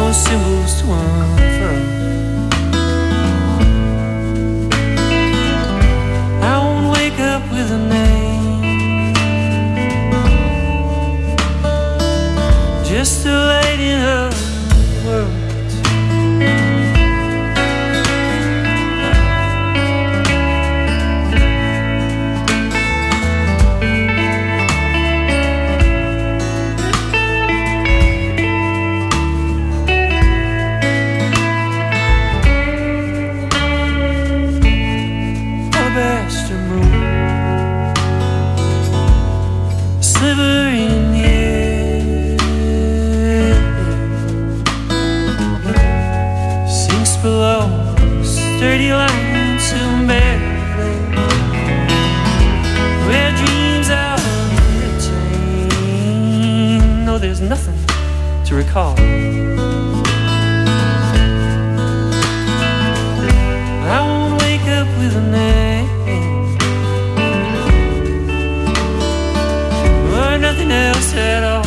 no symbols to unfurl. I won't wake up with a name, just a light in her world. Alabaster moon, a sliver in the air, sinks below sturdy lines to barely, where dreams are retained. No, there's nothing to recall. I won't wake up with a name or nothing else at all.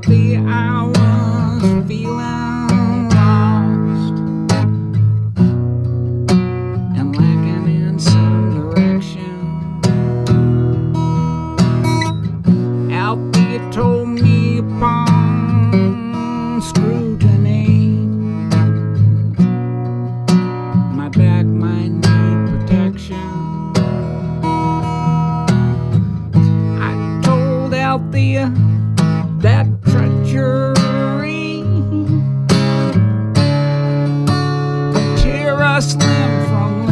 Althea, I was feeling lost and lacking in some direction. Althea told me upon scrutiny my back might need protection. I told Althea that treachery could tear us limb from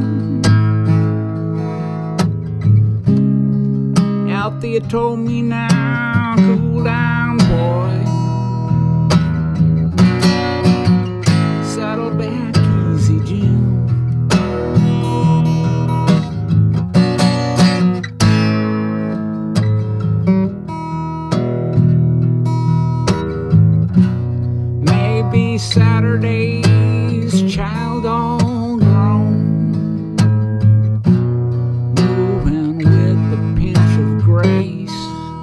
limb. Althea told me, now cool down, boy, settle back easy, Jim. Maybe Saturday's child all grown, moving with a pinch of grace,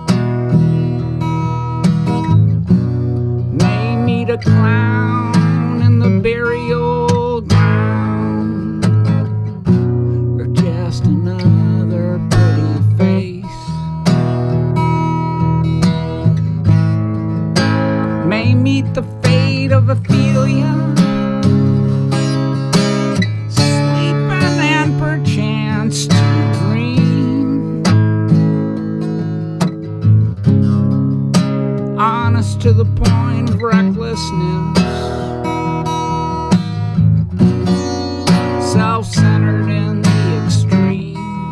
may meet a clown in the burial ground, or just another pretty face. May meet the fate of Ophelia, sleeping and perchance to dream, honest to the point of recklessness, self-centered in the extreme.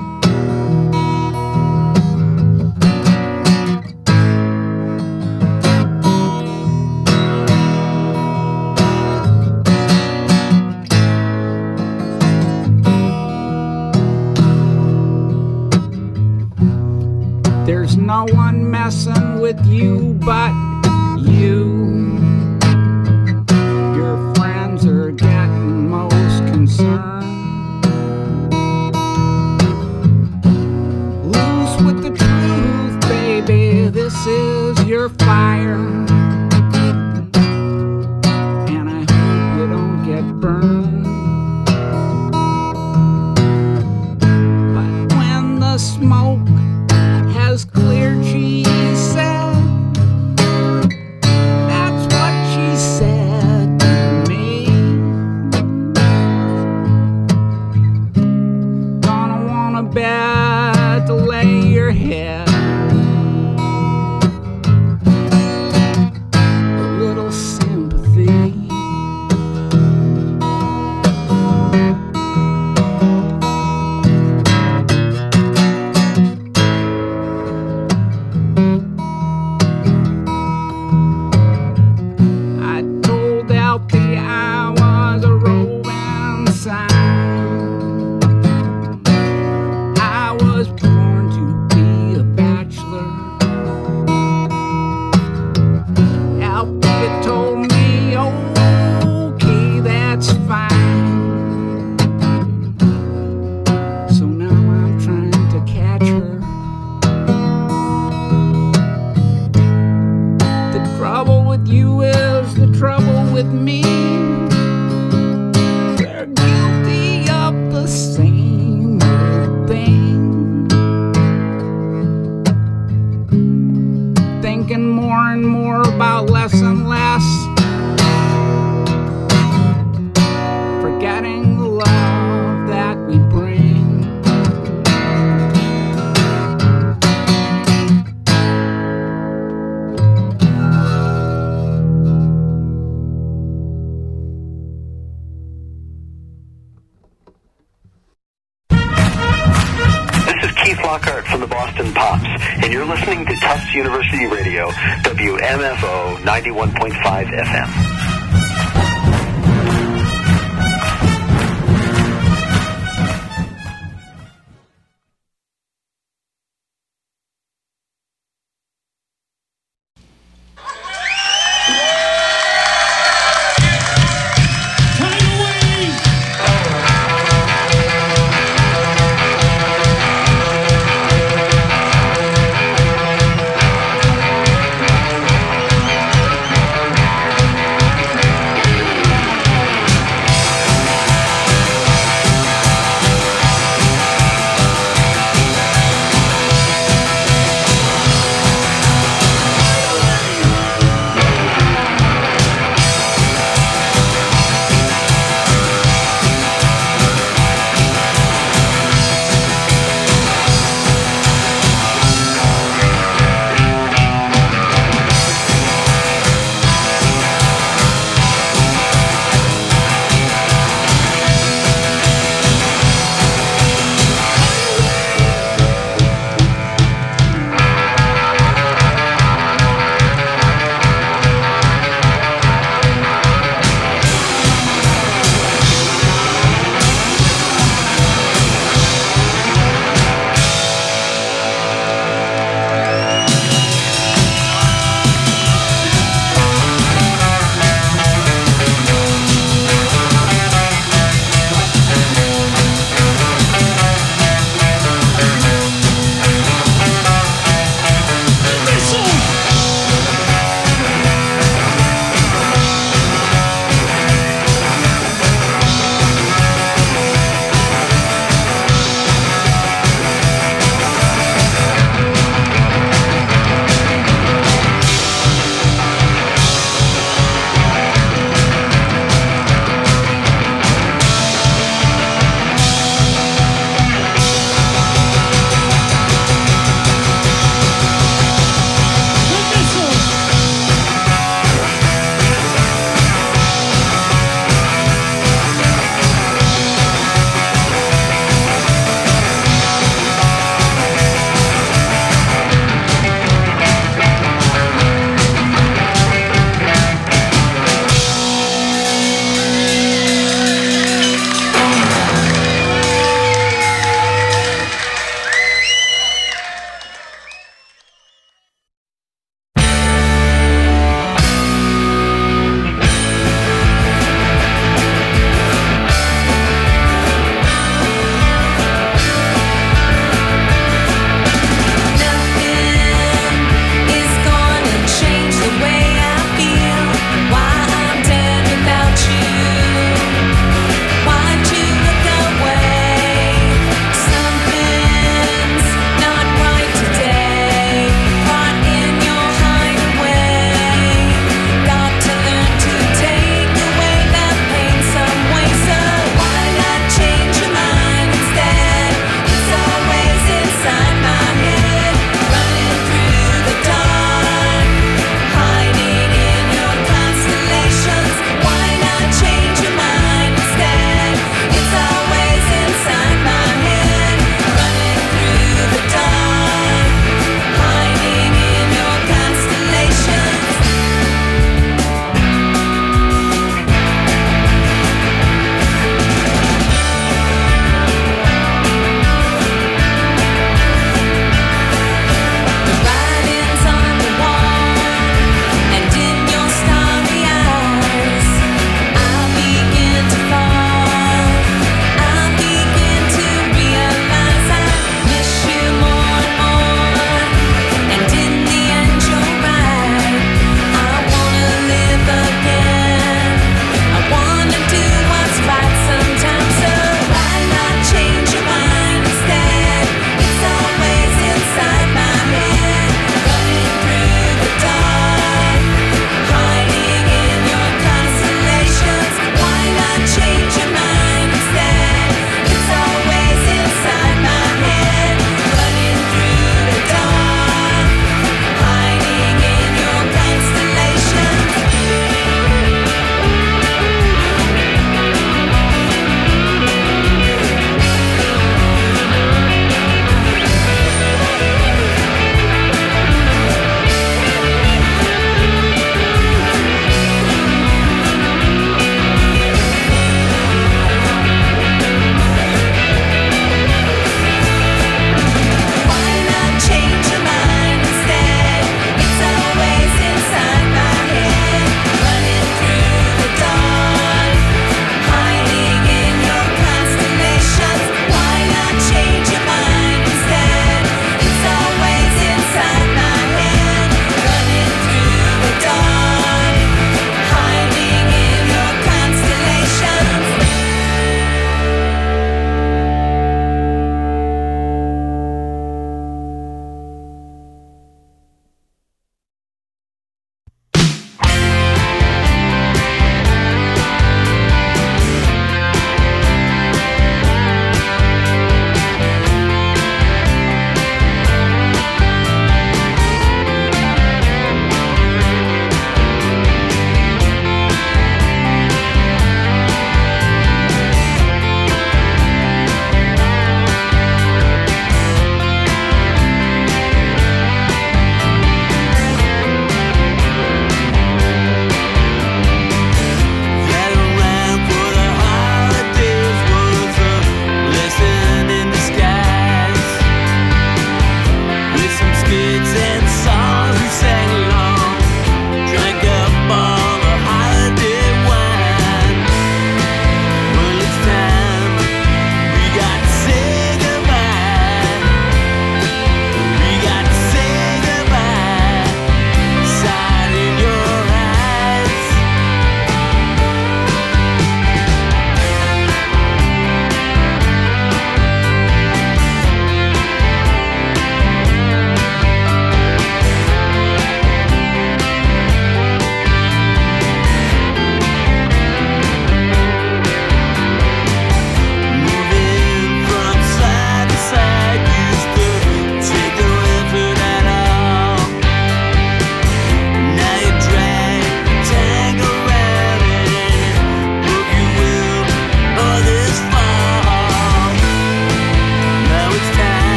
There's no one messing with you but you. Your friends are getting most concerned. Loose with the truth, baby, this is your fire, and I hope you don't get burned. But when the smoke has cleared, she said, that's what she said to me. Gonna want a bed to lay your head, a little sympathy. With me, we're guilty of the same thing, thinking more and more about less and less, forgetting the love that we bring. Keith Lockhart from the Boston Pops, and you're listening to Tufts University Radio, WMFO 91.5 FM.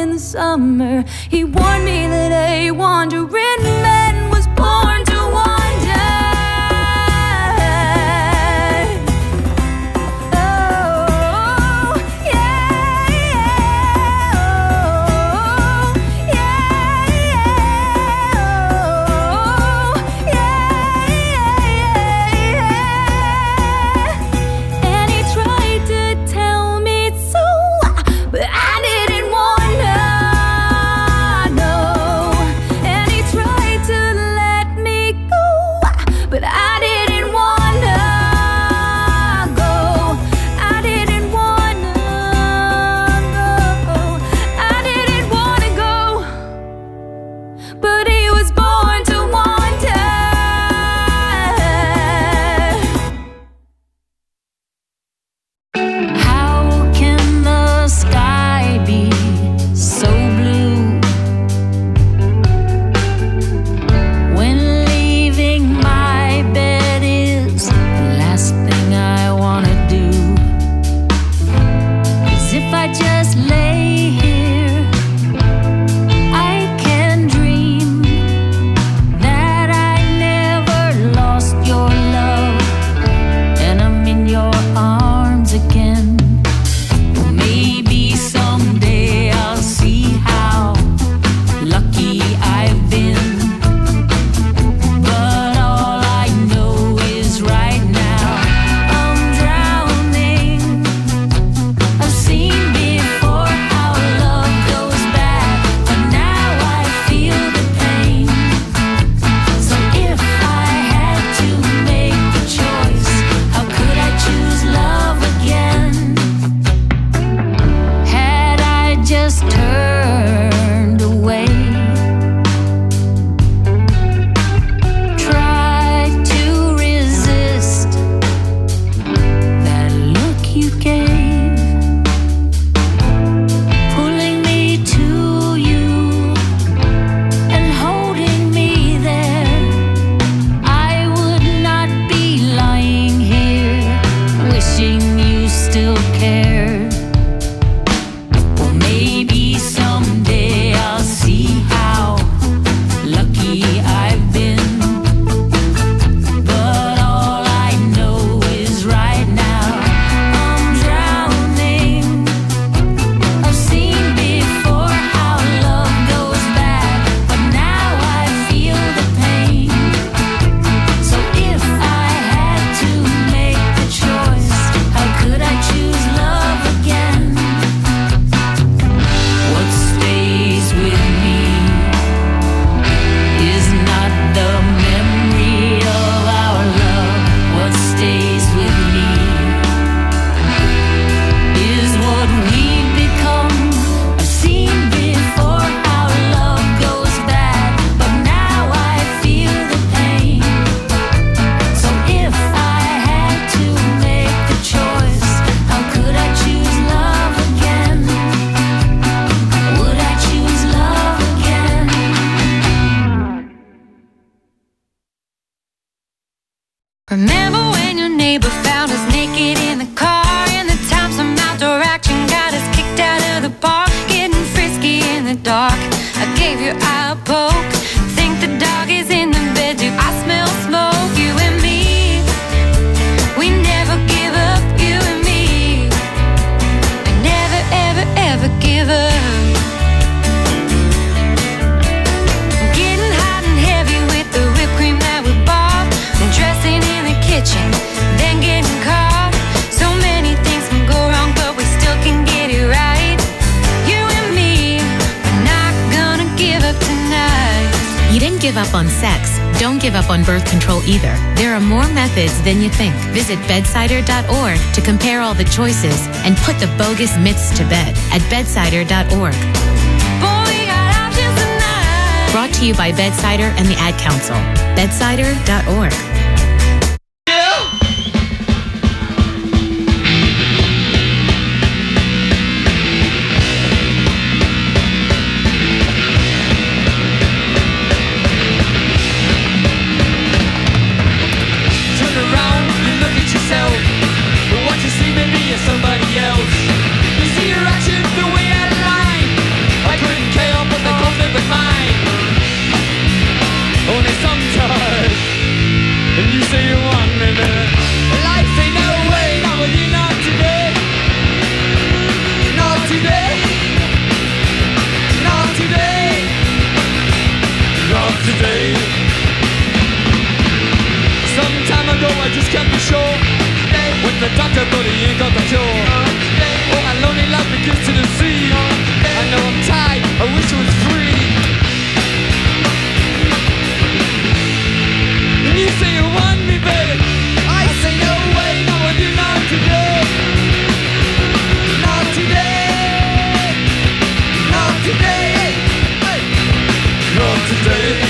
in the summer. He warned me that a wandering man was born to wander. Oh, yeah, yeah, oh, yeah, yeah, oh, yeah, yeah. And he tried to tell me so, but I didn't wanna know. And he tried to let me go, but I didn't wanna go. I didn't wanna go. I didn't wanna go, but he was born to wander. How can the sky be so blue when leaving my bed is the last thing I wanna do? 'Cause if I just lay here, I can dream that I never lost your love and I'm in your arms again. Maybe someday I'll see how lucky I've been. But all I know is right now I'm drowning. I've seen before how love goes bad, but now I feel the pain. So if I had to make the choice, how could I choose love again? Had I just turned away, tried to resist that look you gave, pulling me to you and holding me there, I would not be lying here wishing you still cared. Or maybe someday I'll see how lucky I've been. But all I know is right now I'm drowning. I've seen before how love goes bad, but now I feel the pain. So if I had to make the choice, how could I choose love again? What stays with me is not the memory of our love. What stays with me is what we've become. I've seen before how love goes bad, but now I feel the pain. So if I had to make the choice, how could I choose love again? Would I choose love again? Remember when your neighbor found us naked in the car, and the time some outdoor action got us kicked out of the park, getting frisky in the dark. I gave your eye a poke, think the dog is in the bed too. I smell smoke, you and me. We never give up, you and me. We never, ever, ever give up. Getting hot and heavy with the whipped cream that we bought, and dressing in the kitchen, then getting caught. So many things can go wrong, but we still can get it right. You and me, we're not gonna give up tonight. You didn't give up on sex. Don't give up on birth control either. There are more methods than you think. Visit bedsider.org to compare all the choices and put the bogus myths to bed at bedsider.org. Boy, we got options tonight. Brought to you by Bedsider and the Ad Council. Bedsider.org. somebody else. You see your actions the way I lie, like got the cure. Oh, my lonely life begins to deceive. I know I'm tired, I wish I was free. And you say you want me, baby. I say no way, not with you, not today. Not today. Not today. Hey. Not today.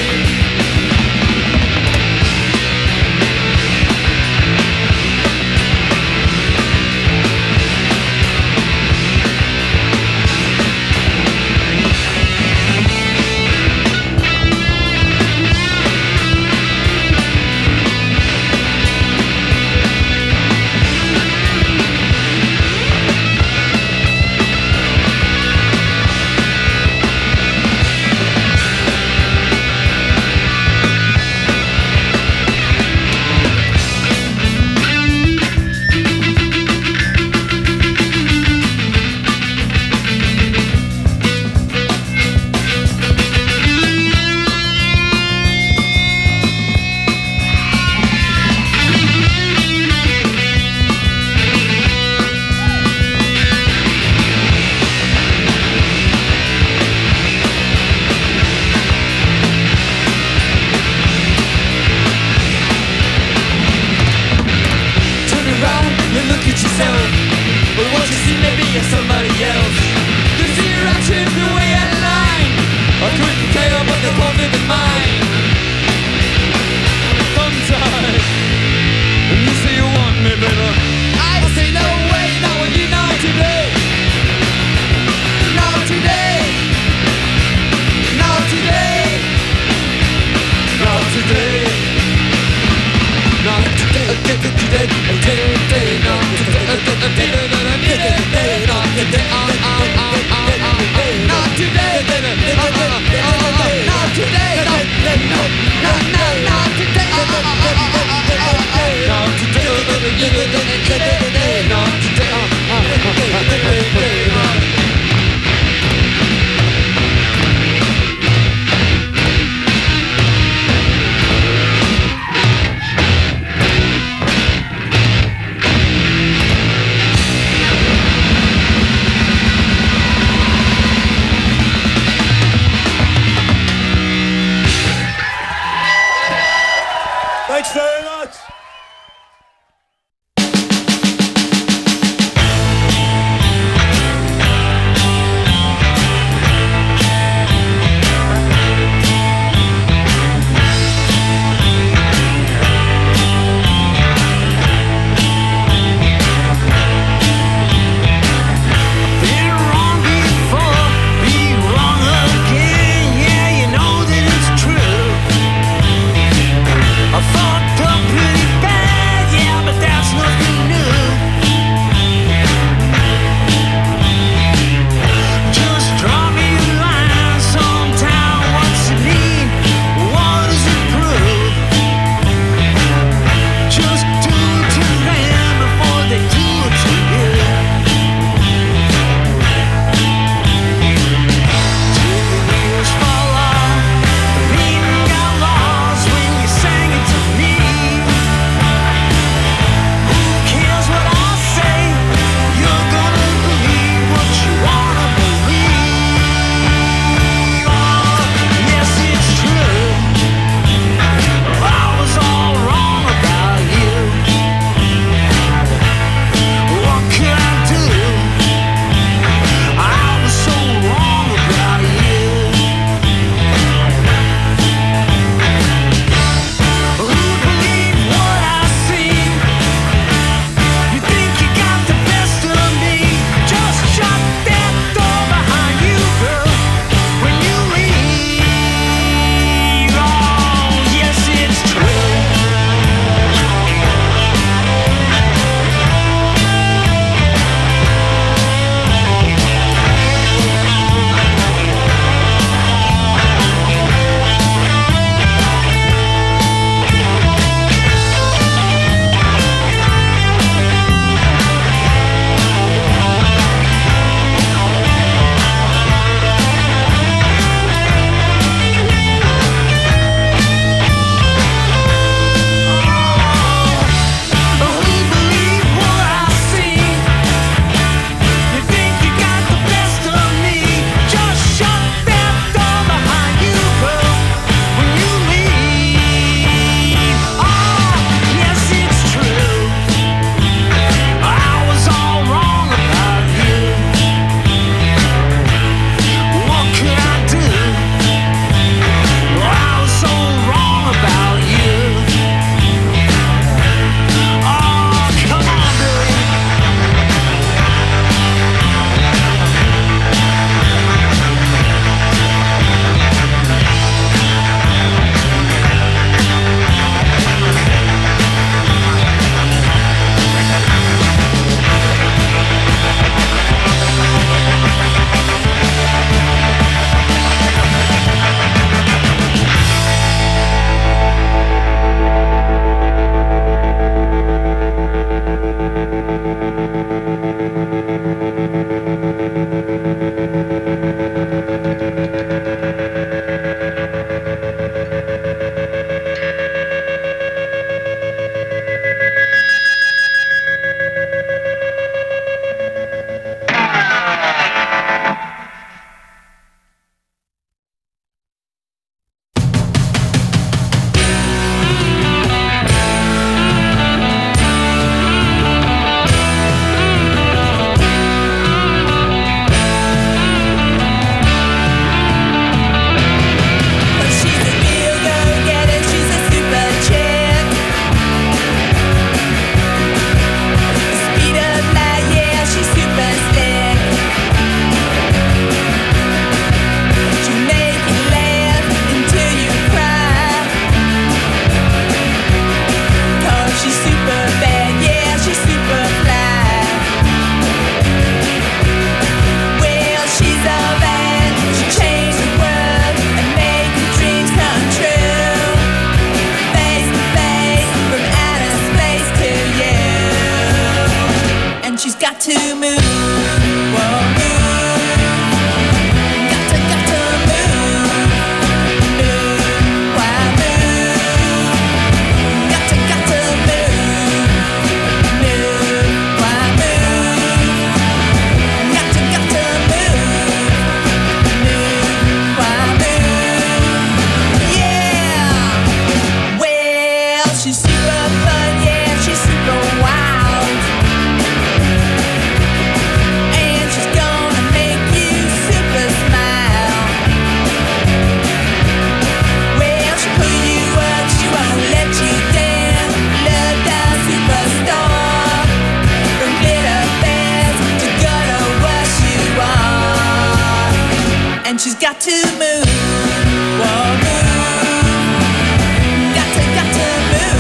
and she's got to move. Whoa, move. Got to move.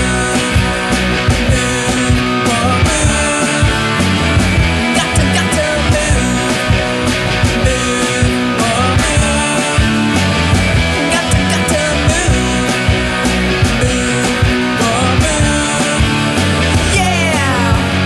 Move. Whoa, move. Got to move. Move. Whoa, move. Got to move. Move. Whoa, move. Yeah.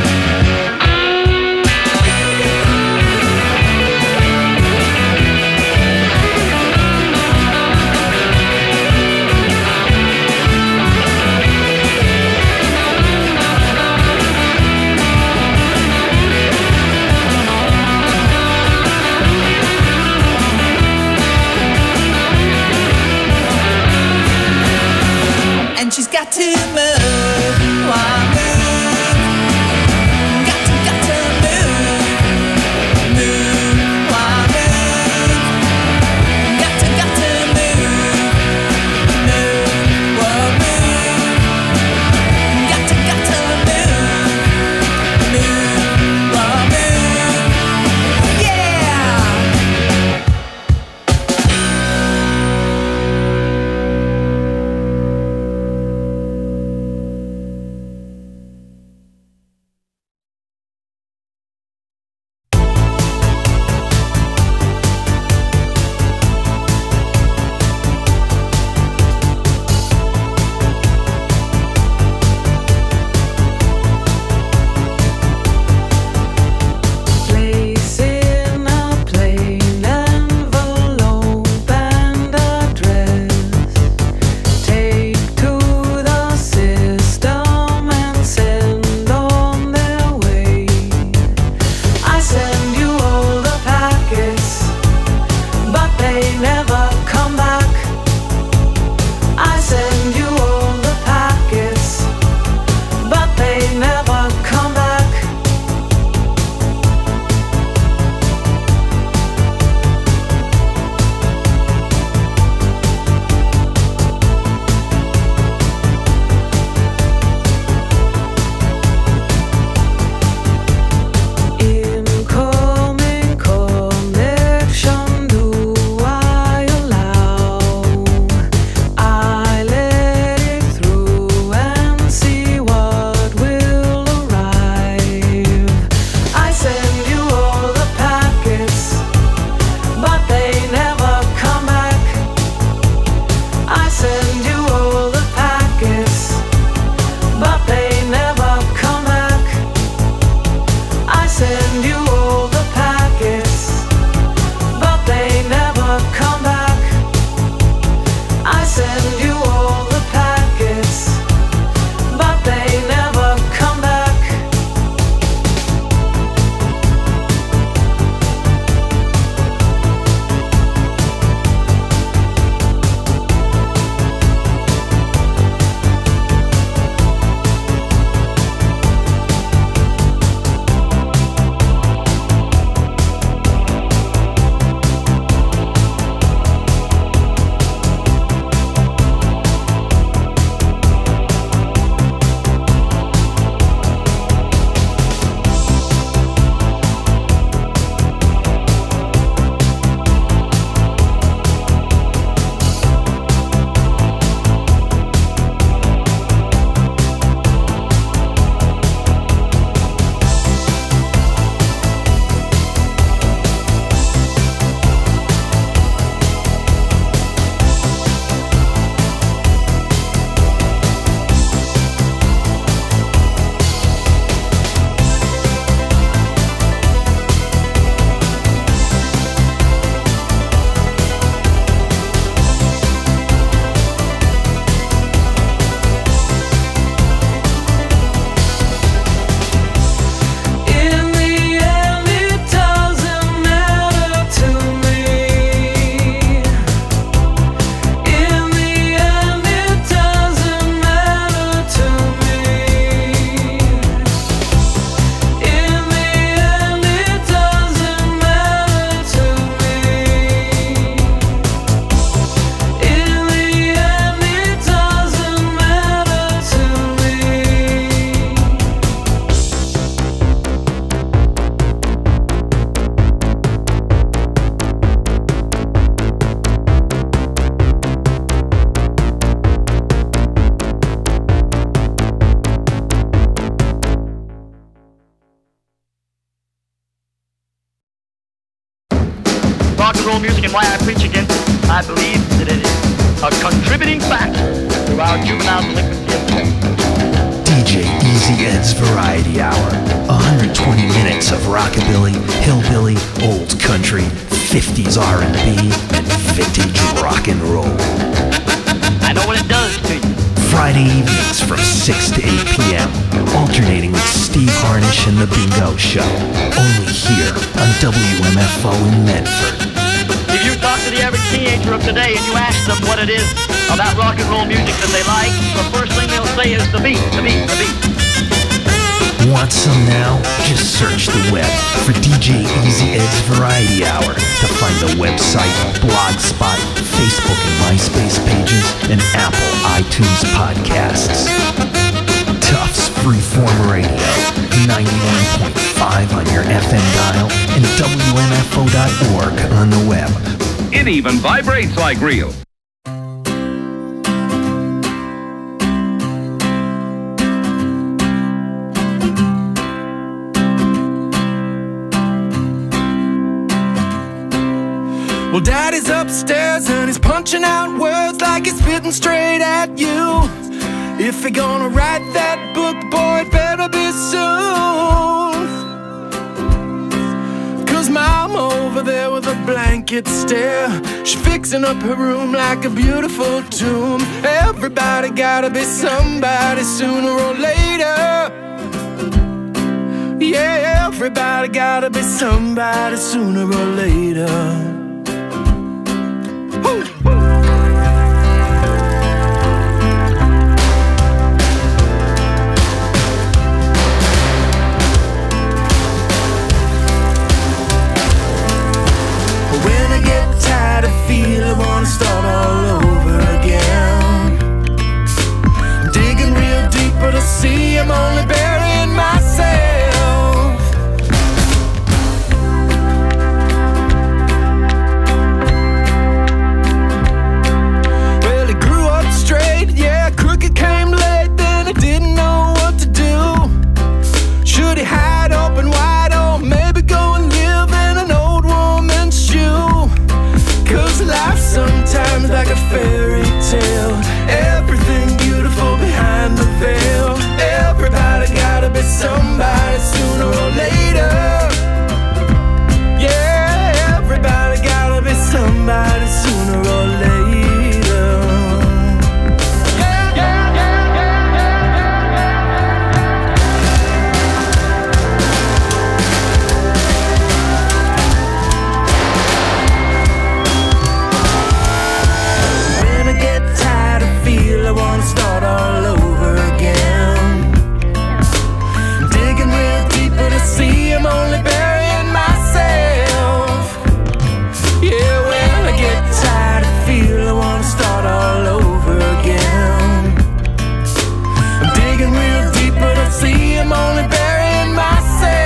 And she's got to move. Why move? Got to move. Move. Why move? Got to move. Move. Whoa, move. Got to move. Move. Whoa, move. Yeah. Place in a plain envelope and address. Take to the system and send on their way. I send you all the packets, but they never come back. I send you all the packets, but they never come back. Incoming connection, do I allow? I let it through and see what will arrive. I send you all the packets, but they never come back. I send you all the packets, but they never come back. I send you all the packets, but they never come back. I send you all the packets, but they never come back. roll music and why I preach against it. I believe that it is a contributing factor to our juvenile delinquency of crime. DJ Easy Ed's Variety Hour. 120 minutes of rockabilly, hillbilly, old country, 50s R&B, and vintage rock and roll. I know what it does to you. Friday evenings from 6 to 8 p.m. Alternating with Steve Harnish and The Bingo Show. Only here on WMFO in Medford. If you talk to the average teenager of today and you ask them what it is about rock and roll music that they like, the first thing they'll say is the beat, the beat, the beat. Want some now? Just search the web for DJ Easy Ed's Variety Hour to find the website, Blogspot, Facebook and MySpace pages, and Apple iTunes podcasts. Tufts Freeform Radio, 91.5 on your FM dial and WMFO.org on the web. It even vibrates like real. Well, Daddy's upstairs and he's punching out words like he's spitting straight at you. If you're gonna write that book, boy, it better be soon. 'Cause Mom over there with a blanket stare, she's fixing up her room like a beautiful tomb. Everybody gotta be somebody sooner or later. Yeah, everybody gotta be somebody sooner or later. When I get tired, I feel I wanna start all over again. Digging real deep, but I see I'm only burying myself. Well, he grew up straight, yeah, crooked came late, then he didn't know what to do. Should he hide open wide, or maybe go and live in an old woman's shoe? 'Cause life's sometimes like a fairy tale, everything beautiful behind the veil. Everybody gotta be somebody sooner or later. Yeah, everybody gotta be somebody sooner or later. I wanna start all over again. Digging real deep, but I see I'm only burying myself. Yeah, when I get tired, I feel I wanna start all over again. I'm digging real deep, but I see I'm only burying myself.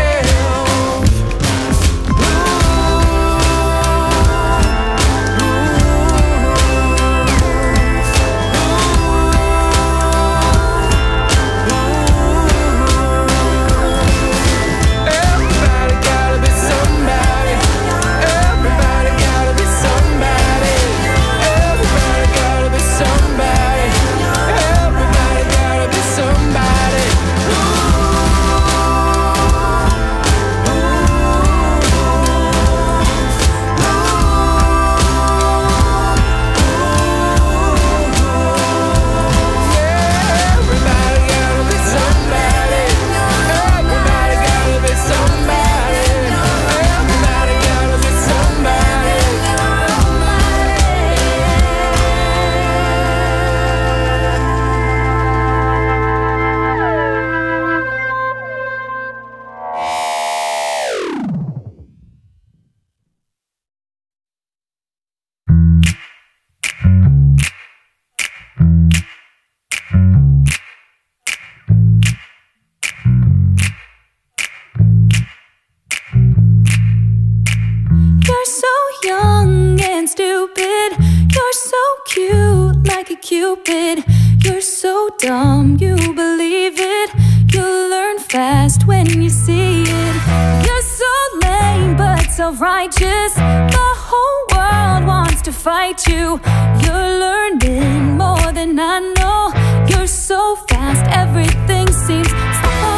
Cupid, you're so dumb, you believe it. You'll learn fast when you see it. You're so lame but self-righteous. The whole world world wants to fight you. You're learning more than I know. You're so fast, everything seems slow.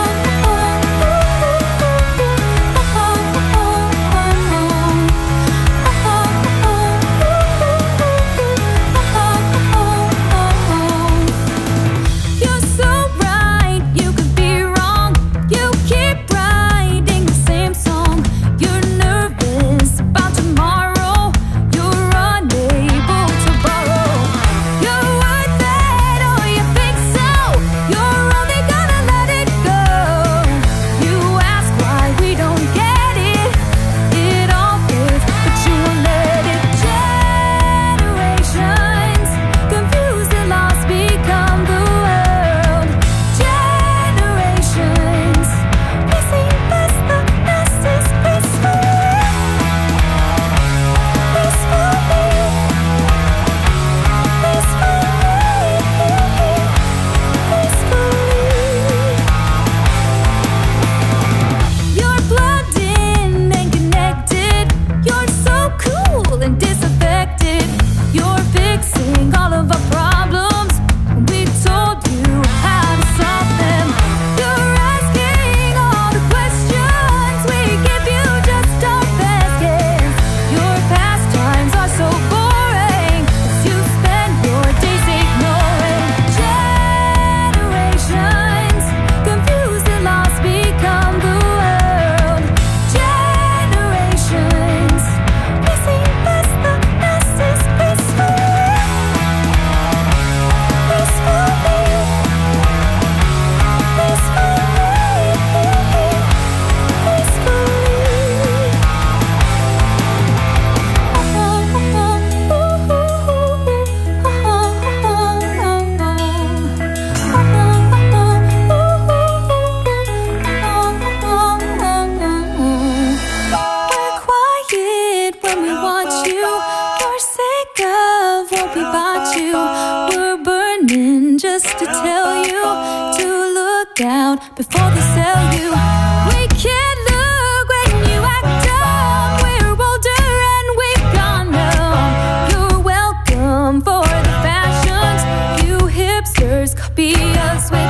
Before they sell you, we can't look when you act up. We're older and we've gone numb. You're welcome for the fashions. You hipsters copy us with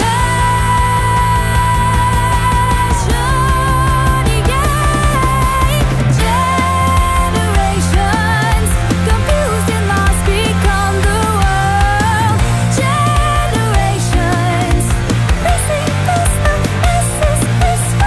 passion, yeah. Generations confused and lost become the world. Generations missing this, this is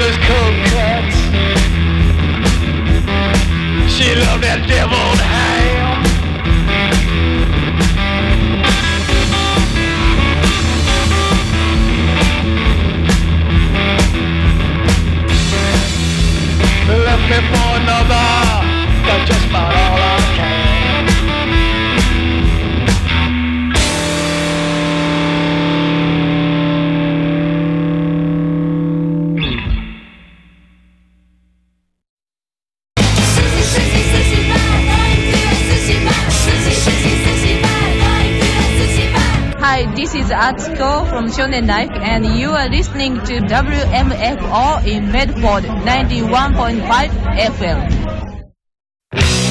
his cold cuts. She loved that deviled ham. Left me for another, got just about all I can. Hi, this is Atsuko from Shonen Life, and you are listening to WMFO in Medford 91.5 FM.